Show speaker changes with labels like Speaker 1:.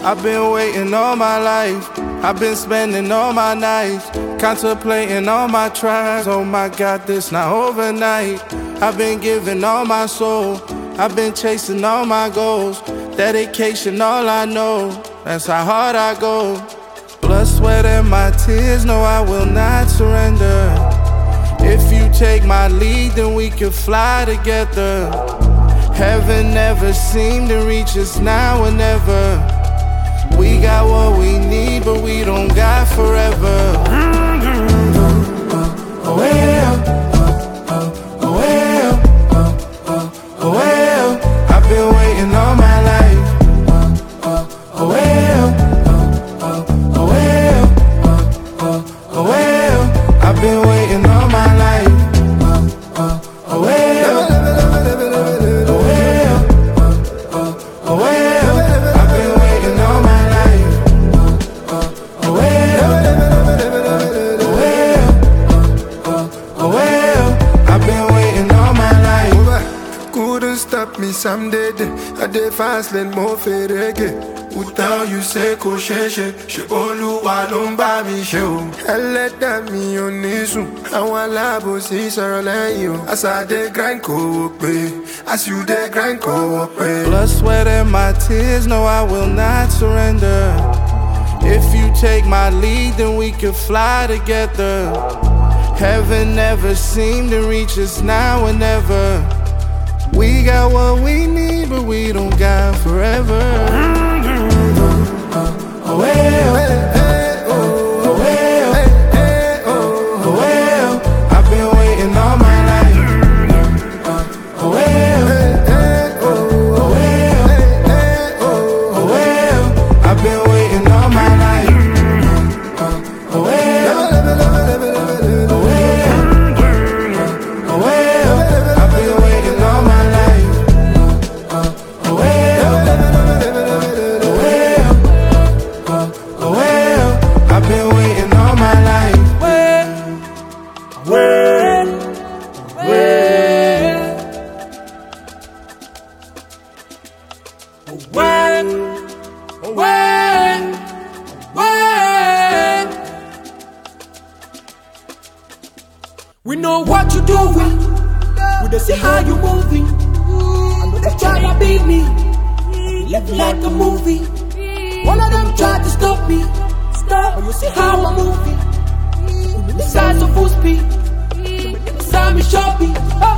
Speaker 1: I've been waiting all my life. I've been spending all my nights, contemplating all my tries. Oh my God, this not overnight. I've been giving all my soul. I've been chasing all my goals. Dedication, all I know. That's how hard I go. Blood, sweat, and my tears. No, I will not surrender. If you take my lead, then we can fly together. Heaven never seemed to reach us now or never. We got what we need, but we don't got forever. Oh well, oh well, oh well. I've been waiting all my life. Oh well, oh well, oh well. I've been waiting all my life. Oh well, oh well, oh well. I've been waiting all my life. Oh well, oh well. I've been waiting all my life.
Speaker 2: Couldn't stop me someday. I did fast lane more ferege. Without you say ko sheshe, she Olúwa ló ń bá mi ṣe o. Ẹlẹ́dàá mi ò ní sùn, àwọn alábòsí sọ̀rọ̀ lẹ́yìn o. As I dey grind kò wò pé, as you dey grind kò wò pé.
Speaker 1: Blood, sweat, and my tears, no, I will not surrender. If you take my lead, then we can fly together. Heaven never seemed to reach us now or never. We got what we need, but we don't got forever. Oh well, oh well, oh well. I've been waiting all my life. Oh well, oh well, oh well. I've been waiting all my life. Oh well, oh well, oh well. I've been waiting all my life. Oh well, oh well. I've been waiting all my life.
Speaker 3: We know what you're doing. We don't see how you're moving. I know they try to beat me. Live like a movie. All of them try to stop me. But you see how I'm moving. This guy's so full speed. This time is shopping.